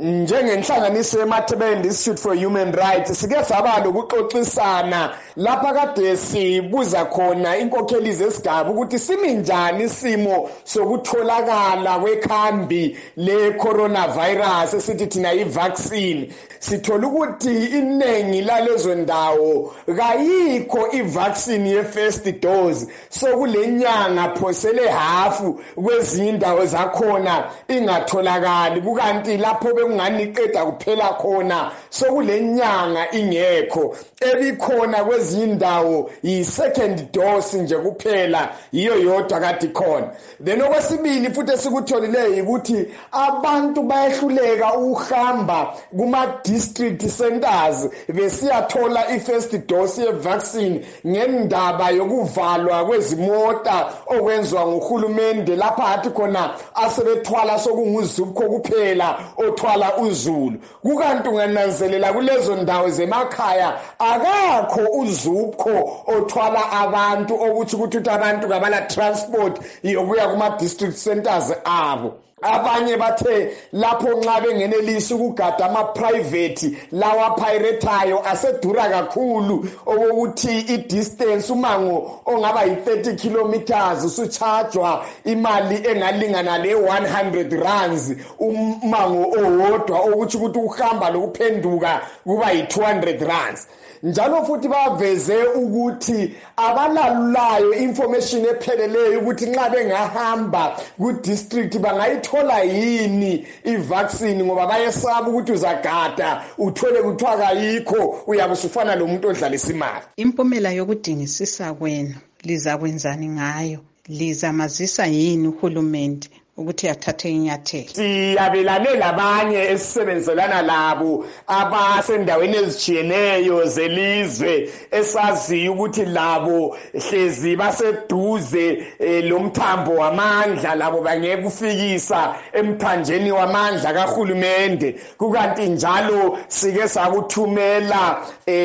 Njengenhlanganiso yeMatabeleland Institute for Human Rights sike saba lokuxoxisana lapha kade sibuza khona inkokheli zesigaba ukuthi simi njani isimo sokutholakala kwekhambi le-coronavirus esithi thina i-vaccine. Sithola ukuthi iningi lalezo ndawo kayikho i-vaccine ye-first dose, so kule nyanga phosele hafu kwezinye indawo zakhona ingatholakali, kukanti lapho bekungani iqeda kuphela khona so kule nyanga ingekho. Ebikhona kwezinye indawo yi-second dose nje kuphela, yiyo yodwa kade khona. Then okwesibili futhi esikutholile ukuthi abantu bayehluleka ukuhamba kuma-district centers besiyathola i-first dose ye-vaccine ngendaba yokuvalwa kwezimota okwenzwa nguhulumende lapha hathi khona asebethwala sokunguzukho kuphela othwala uZulu. Kukanti ungananzelela kulezo ndawo zemakhaya akakho uzukho othwala abantu okuthi ukuthi abantu kabala transport yokuya kuma-district centers abo. Abanye bathe lapho nxa bengenelisi ukugada ama-private lawa piratayo asedura kakhulu okokuthi i-distance umango ongaba yi-30 kilometers usucharjwa imali engalingana le-100 rands umango owodwa okuthi ukuthi uhamba lokuphenduka kuba yi-200 rands. Njalo futhi baveze ukuthi abalalulayo information epheleleyo ukuthi nxa bengahamba ku-district bangayithola yini i-vaccine ngoba bayesaba ukuthi uzagada uthole kuthiwa kayikho uyabe usufana lomuntu odlalisa imali. Impumela yokudingisisa kwenu lizakwenzani ngayo? Lizamazisa yini uhulumende ukuthi athathe inyathelo? Siyabelane labanye esisebenzelana labo abasendaweni ezitshiyeneyo zelizwe esaziyo ukuthi labo hlezi baseduze lomthambo wamandla, labo bangeke kufikisa emthanjeni wamandla kahulumende. Kukanti njalo sike sakuthumela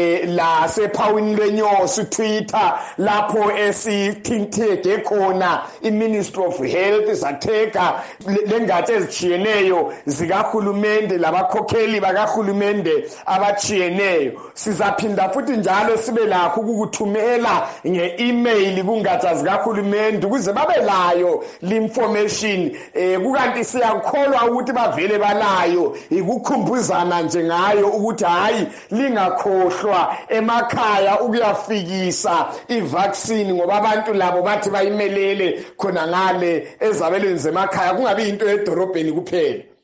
la sephawini lwenyosi Twitter lapho esithinteke khona i-Ministry of Health satheka lengatshe ezitshiyeneyo zikahulumende labakhokheli bakahulumende abatshiyeneyo. Sizaphinda futhi njalo sibe lakho ukukuthumela nge-email kungatsha zikahulumende ukuze babelayo li-information. Kukanti siyakholwa ukuthi bavele balayo, ikukhumbuzana nje ngayo ukuthi hayi lingakhohlwa emakhaya ukuyafikisa i-vaccine ngoba abantu labo bathi bayimelele khona ngale ezabelweni zemakhaya kungabi into edorobheni kuphela.